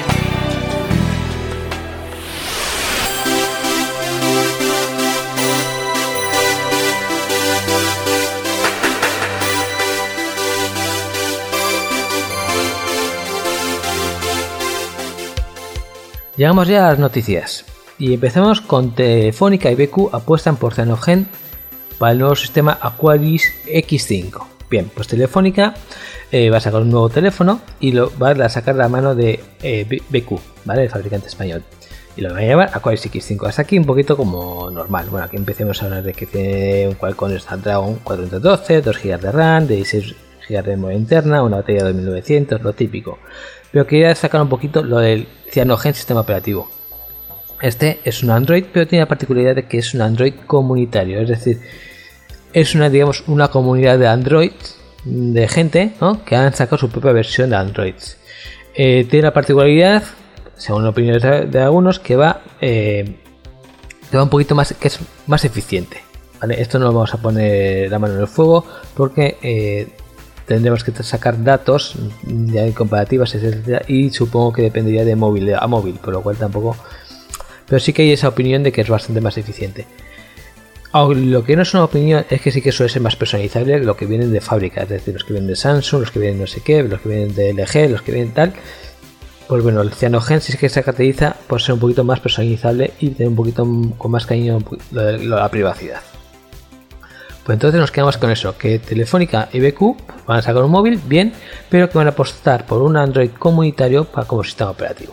Llegamos ya a las noticias y empezamos con Telefónica y BQ apuestan por Cyanogen para el nuevo sistema Aquaris X5. Bien, pues Telefónica va a sacar un nuevo teléfono y lo va a sacar de la mano de BQ, ¿vale? El fabricante español. Y lo va a llamar Aquaris X5. Hasta aquí un poquito como normal. Bueno, aquí empecemos a hablar de que tiene un Qualcomm Snapdragon 412, 2 GB de RAM, de 16 GB de memoria interna, una batería de 2900, lo típico. Pero quería destacar un poquito lo del Cyanogen sistema operativo. Este es un Android, pero tiene la particularidad de que es un Android comunitario, es decir, es una comunidad de Android, de gente, ¿no?, que han sacado su propia versión de Android. Tiene la particularidad, según opiniones de algunos, que va un poquito más, que es más eficiente, ¿vale? Esto no lo vamos a poner la mano en el fuego porque tendremos que sacar datos ya en comparativas, etcétera, y supongo que dependería de móvil a móvil, por lo cual tampoco, pero sí que hay esa opinión de que es bastante más eficiente. Lo que no es una opinión es que sí que suele ser más personalizable lo que vienen de fábrica, es decir, los que vienen de Samsung, los que vienen no sé qué, los que vienen de LG, los que vienen tal. Pues bueno, el Cyanogen sí que se caracteriza por ser un poquito más personalizable y tener un poquito con más cariño la privacidad. Pues entonces nos quedamos con eso, que Telefónica y BQ van a sacar un móvil, bien, pero que van a apostar por un Android comunitario como sistema operativo.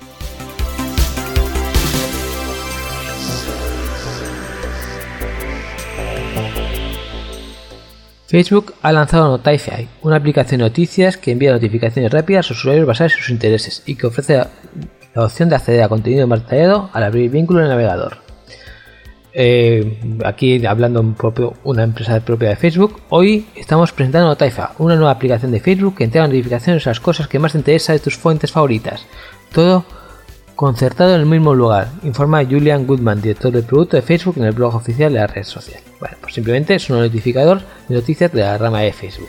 Facebook ha lanzado Notify, una aplicación de noticias que envía notificaciones rápidas a sus usuarios basadas en sus intereses y que ofrece la opción de acceder a contenido más detallado al abrir vínculo en el navegador. aquí hablando una empresa propia de Facebook, hoy estamos presentando Taifa, una nueva aplicación de Facebook que entrega notificaciones a las cosas que más te interesan de tus fuentes favoritas. Todo concertado en el mismo lugar, informa Julian Goodman, director del producto de Facebook, en el blog oficial de la red social. Bueno, pues simplemente es un notificador de noticias de la rama de Facebook.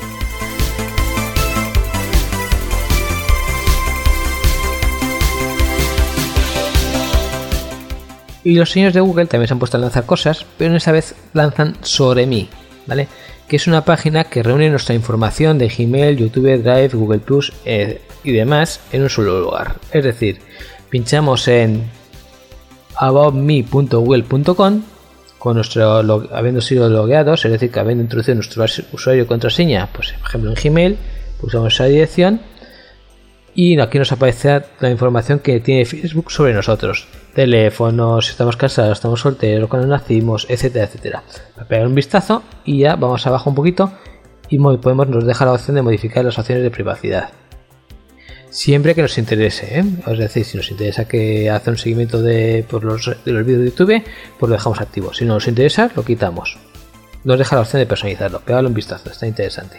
Y los señores de Google también se han puesto a lanzar cosas, pero esta vez lanzan Sobre mí, ¿vale? Que es una página que reúne nuestra información de Gmail, YouTube, Drive, Google Plus y demás en un solo lugar. Es decir, pinchamos en aboutme.google.com con habiendo sido logueados, es decir, que habiendo introducido nuestro usuario y contraseña, pues por ejemplo en Gmail, pulsamos esa dirección y aquí nos aparecerá la información que tiene Facebook sobre nosotros. Teléfonos, si estamos casados, estamos solteros, cuando nacimos, etcétera, etcétera. Para pegar un vistazo y ya vamos abajo un poquito y nos deja la opción de modificar las opciones de privacidad. Siempre que nos interese, ¿eh? Es decir, si nos interesa que hace un seguimiento de los vídeos de YouTube, pues lo dejamos activo. Si no nos interesa, lo quitamos. Nos deja la opción de personalizarlo. Pegadle un vistazo, está interesante.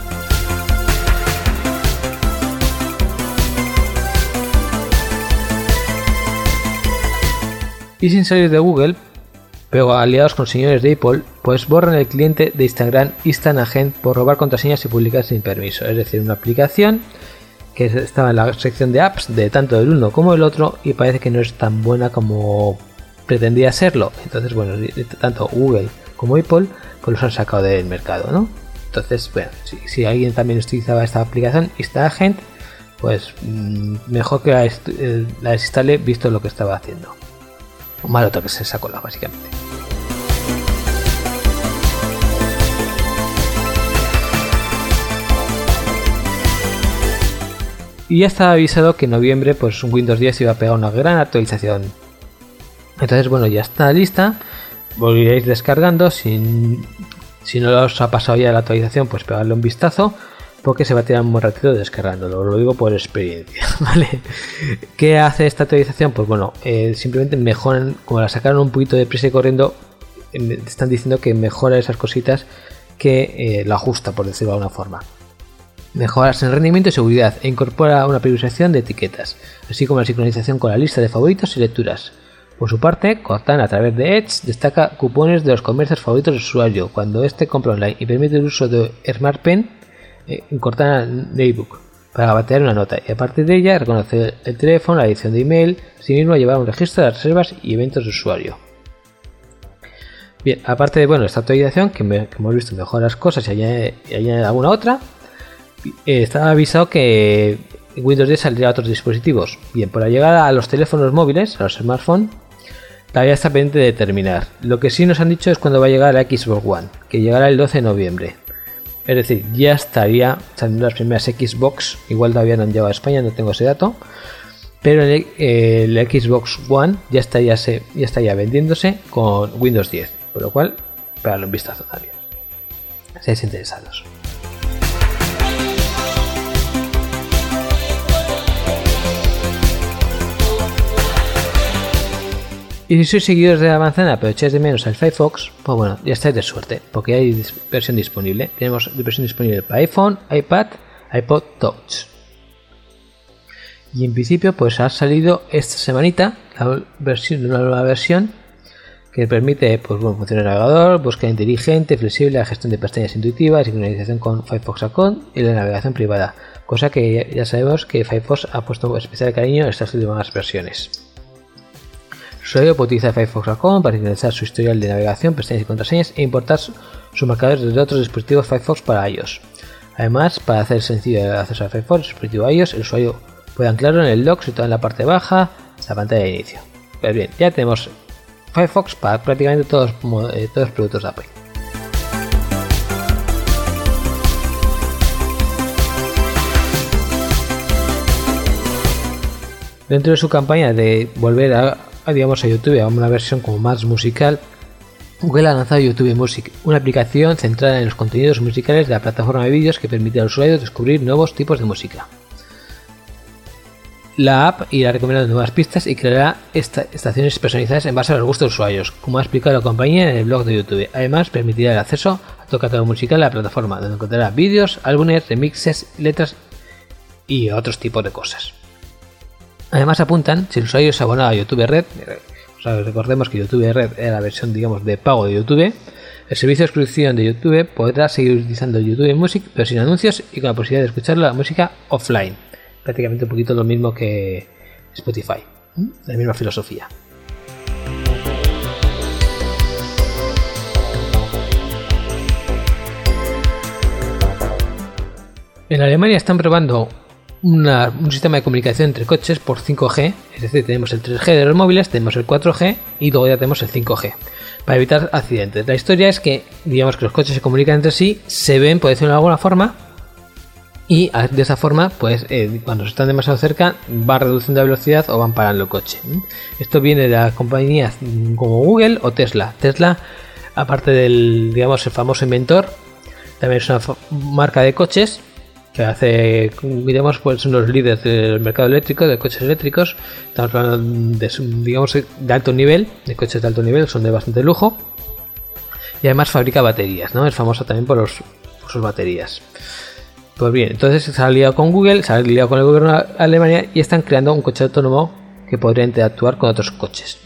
Y sin salir de Google, pero aliados con señores de Apple, pues borran el cliente de Instagram Instant Agent por robar contraseñas y publicar sin permiso. Es decir, una aplicación que estaba en la sección de apps de tanto del uno como del otro y parece que no es tan buena como pretendía serlo. Entonces, bueno, tanto Google como Apple pues los han sacado del mercado, ¿no? Entonces, bueno, si alguien también utilizaba esta aplicación Instant Agent, pues mejor que la desinstale visto lo que estaba haciendo. Un mal otro que se sacó básicamente. Y ya estaba avisado que en noviembre pues Windows 10 iba a pegar una gran actualización. Entonces, bueno, ya está lista. Volveréis descargando. Si no os ha pasado ya la actualización, pues pegadle un vistazo, porque se va a tirar muy rápido descargándolo. Lo digo por experiencia, ¿vale? ¿Qué hace esta actualización? Pues bueno, simplemente mejoran, como la sacaron un poquito de prisa y corriendo, están diciendo que mejora esas cositas que lo ajusta, por decirlo de alguna forma. Mejoras en rendimiento y seguridad e incorpora una priorización de etiquetas, así como la sincronización con la lista de favoritos y lecturas. Por su parte, Cortana, a través de Edge, destaca cupones de los comercios favoritos del usuario cuando éste compra online y permite el uso de Smart Pen en Cortana Notebook para batear una nota, y a partir de ella reconoce el teléfono, la edición de email, así mismo llevar un registro de las reservas y eventos de usuario. Bien, aparte de esta actualización que hemos visto mejora las cosas y añade alguna otra, estaba avisado que Windows 10 saldría a otros dispositivos. Bien, por la llegada a los teléfonos móviles, a los smartphones, todavía está pendiente de terminar. Lo que sí nos han dicho es cuándo va a llegar la Xbox One, que llegará el 12 de noviembre. Es decir, ya estaría saliendo las primeras Xbox, igual todavía no han llegado a España, no tengo ese dato, pero el Xbox One ya estaría vendiéndose con Windows 10, por lo cual, pegadle un vistazo también, si estáis interesados. Y si sois seguidores de la manzana pero echáis de menos al Firefox, pues bueno, ya estáis de suerte, porque hay versión disponible. Tenemos versión disponible para iPhone, iPad, iPod Touch. Y en principio pues ha salido esta semanita una nueva versión que permite funcionar el navegador, búsqueda inteligente, flexible, la gestión de pestañas intuitiva, sincronización con Firefox Account y la navegación privada. Cosa que ya sabemos que Firefox ha puesto especial cariño en estas últimas versiones. El usuario puede utilizar Firefox Account para sincronizar su historial de navegación, pestañas y contraseñas e importar sus marcadores desde otros dispositivos Firefox para iOS. Además, para hacer sencillo el acceso a Firefox, dispositivo iOS, el usuario puede anclarlo en el dock situado en la parte baja de la pantalla de inicio. Pues bien, ya tenemos Firefox para prácticamente todos los productos de Apple. Dentro de su campaña de volver a YouTube a una versión como más musical, Google ha lanzado YouTube Music, una aplicación centrada en los contenidos musicales de la plataforma de vídeos que permite al usuario descubrir nuevos tipos de música. la app irá recomendando nuevas pistas y creará estaciones personalizadas en base a los gustos de usuarios, como ha explicado la compañía en el blog de YouTube. Además, permitirá el acceso a todo catálogo musical en la plataforma, donde encontrará vídeos, álbumes, remixes, letras y otros tipos de cosas. Además apuntan, si el usuario es abonado a YouTube Red, recordemos que YouTube Red era la versión, digamos, de pago de YouTube, el servicio de suscripción de YouTube podrá seguir utilizando YouTube Music, pero sin anuncios y con la posibilidad de escuchar la música offline. Prácticamente un poquito lo mismo que Spotify, la misma filosofía. En Alemania están probando un sistema de comunicación entre coches por 5G, es decir, tenemos el 3G de los móviles, tenemos el 4G y luego ya tenemos el 5G, para evitar accidentes. La historia es que, digamos que los coches se comunican entre sí, se ven, por decirlo de alguna forma, y de esa forma, pues cuando se están demasiado cerca, va reduciendo la velocidad o van parando el coche. Esto viene de las compañías como Google o Tesla. Tesla, aparte del, digamos, el famoso inventor, también es una marca de coches que hace, digamos, pues son los líderes del mercado eléctrico, de coches eléctricos. Estamos hablando de, digamos, de alto nivel, de coches de alto nivel, son de bastante lujo. Y además fabrica baterías, ¿no? Es famoso también por sus baterías. Pues bien, entonces se ha aliado con Google, se ha aliado con el gobierno de Alemania y están creando un coche autónomo que podría interactuar con otros coches.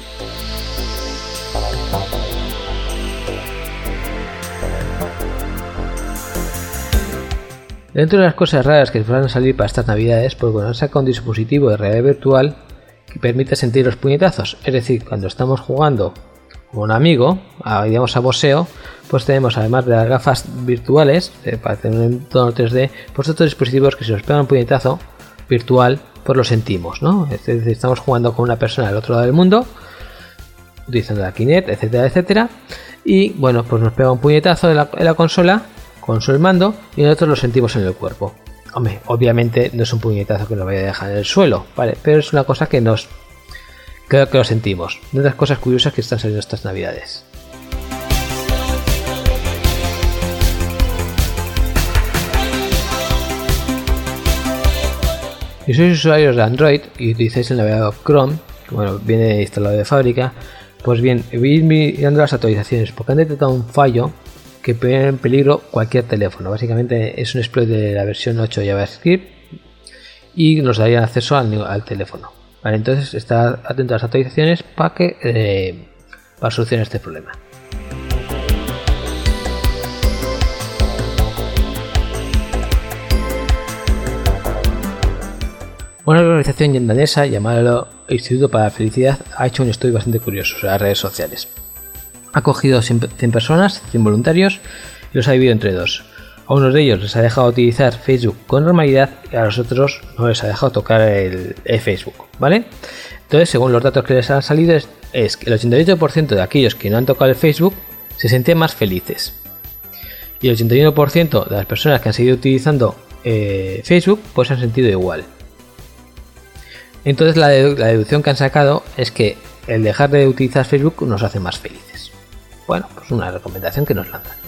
Dentro de las cosas raras que van a salir para estas navidades, pues bueno, han sacado un dispositivo de realidad virtual que permite sentir los puñetazos. Es decir, cuando estamos jugando con un amigo, digamos a boxeo, pues tenemos, además de las gafas virtuales para hacer un entorno 3D, pues otros dispositivos que si nos pegan un puñetazo virtual, pues lo sentimos, ¿no? Es decir, estamos jugando con una persona al otro lado del mundo, utilizando la Kinect, etcétera, etcétera, y bueno, pues nos pega un puñetazo en la consola, con su mando, y nosotros lo sentimos en el cuerpo. Hombre, obviamente no es un puñetazo que nos vaya a dejar en el suelo, ¿vale? Pero es una cosa que creo que lo sentimos. De las cosas curiosas que están saliendo estas navidades. Si sois usuarios de Android y utilizáis el navegador Chrome, que bueno, viene instalado de fábrica, pues bien, ir mirando las actualizaciones, porque han detectado un fallo que pone en peligro cualquier teléfono. Básicamente es un exploit de la versión 8 de JavaScript y nos daría acceso al teléfono. Vale, entonces está atento a las actualizaciones para solucionar este problema. Una organización danesa llamada Instituto para la Felicidad ha hecho un estudio bastante curioso sobre las redes sociales. Ha cogido 100 personas, 100 voluntarios, y los ha dividido entre dos. A unos de ellos les ha dejado utilizar Facebook con normalidad y a los otros no les ha dejado tocar el Facebook, ¿vale? Entonces, según los datos que les han salido, es que el 88% de aquellos que no han tocado el Facebook se sentían más felices. Y el 81% de las personas que han seguido utilizando Facebook pues se han sentido igual. Entonces la deducción que han sacado es que el dejar de utilizar Facebook nos hace más felices. Bueno, pues una recomendación que nos lanzan.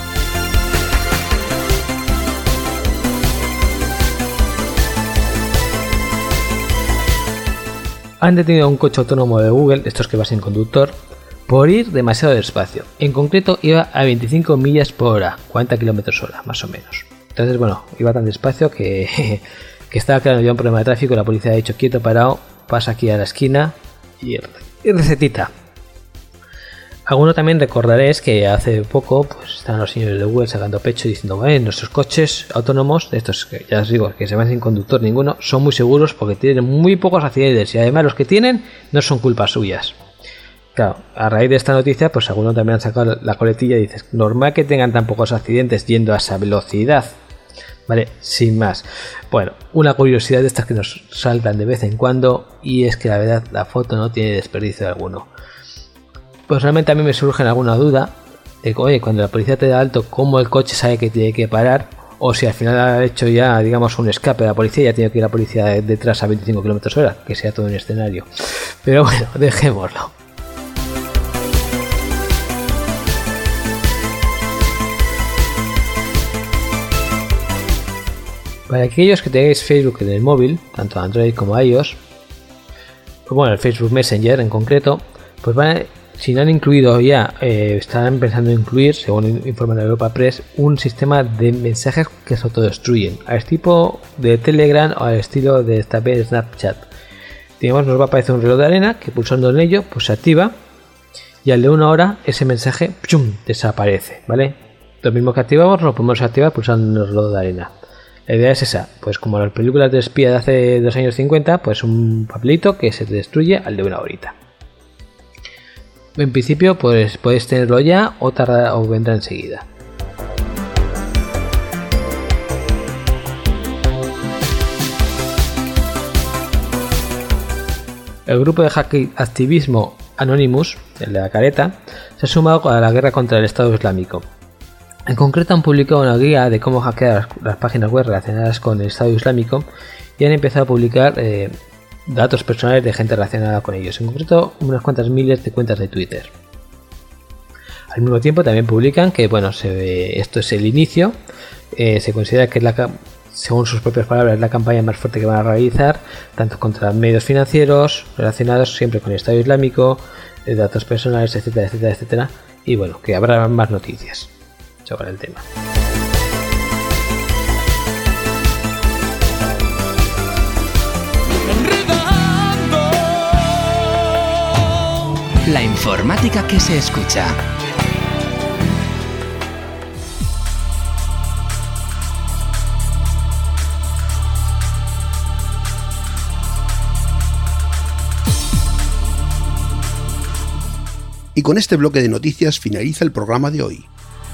Han detenido a un coche autónomo de Google, estos que va sin conductor, por ir demasiado despacio. En concreto iba a 25 millas por hora, 40 km hora, más o menos. Entonces, bueno, iba tan despacio que estaba creando ya un problema de tráfico. La policía ha dicho: quieto, parado, pasa aquí a la esquina y recetita. Alguno también recordaréis que hace poco pues estaban los señores de Google sacando pecho diciendo: nuestros coches autónomos, estos que ya os digo que se van sin conductor ninguno, son muy seguros porque tienen muy pocos accidentes y además los que tienen no son culpas suyas. Claro, a raíz de esta noticia pues algunos también han sacado la coletilla y dices: normal que tengan tan pocos accidentes yendo a esa velocidad. Vale, sin más. Bueno, una curiosidad de estas que nos saltan de vez en cuando, y es que la verdad la foto no tiene desperdicio alguno. Pues realmente a mí me surge alguna duda de que, oye, cuando la policía te da alto, ¿cómo el coche sabe que tiene que parar? O si al final ha hecho ya, digamos, un escape de la policía y ya tiene que ir la policía detrás a 25 km hora, que sea todo un escenario. Pero bueno, dejémoslo. Para aquellos que tengáis Facebook en el móvil, tanto Android como iOS, bueno, el Facebook Messenger en concreto, pues si no han incluido ya, están pensando en incluir, según informa la Europa Press, un sistema de mensajes que se autodestruyen, al tipo de Telegram o al estilo de Snapchat. Digamos, nos va a aparecer un reloj de arena que pulsando en ello pues se activa y al de 1 hora ese mensaje ¡pum!, desaparece, ¿vale? Lo mismo que activamos lo podemos activar pulsando en el reloj de arena. La idea es esa, pues como las películas de espía de hace 2 años 50, pues un papelito que se destruye al de 1 horita. En principio pues puedes tenerlo ya o vendrá enseguida. El grupo de activismo Anonymous, el de la careta, se ha sumado a la guerra contra el Estado Islámico. En concreto han publicado una guía de cómo hackear las páginas web relacionadas con el Estado Islámico y han empezado a publicar datos personales de gente relacionada con ellos, en concreto unas cuantas miles de cuentas de Twitter. Al mismo tiempo también publican que esto es el inicio, se considera que es según sus propias palabras, la campaña más fuerte que van a realizar, tanto contra medios financieros relacionados siempre con el Estado Islámico, datos personales, etcétera, etcétera, etcétera, y bueno, que habrá más noticias sobre el tema. La informática que se escucha. Y con este bloque de noticias finaliza el programa de hoy.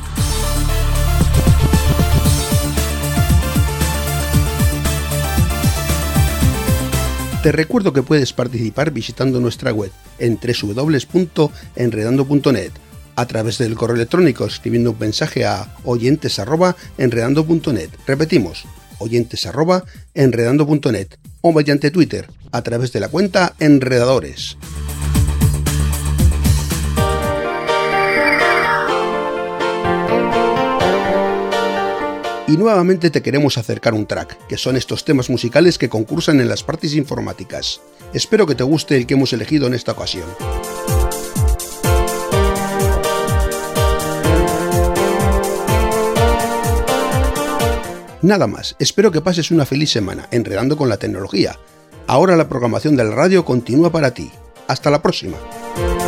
Te recuerdo que puedes participar visitando nuestra web en www.enredando.net, a través del correo electrónico escribiendo un mensaje a oyentes@enredando.net. Repetimos, oyentes@enredando.net, o mediante Twitter a través de la cuenta Enredadores. Y nuevamente te queremos acercar un track, que son estos temas musicales que concursan en las parties informáticas. Espero que te guste el que hemos elegido en esta ocasión. Nada más, espero que pases una feliz semana enredando con la tecnología. Ahora la programación de la radio continúa para ti. Hasta la próxima.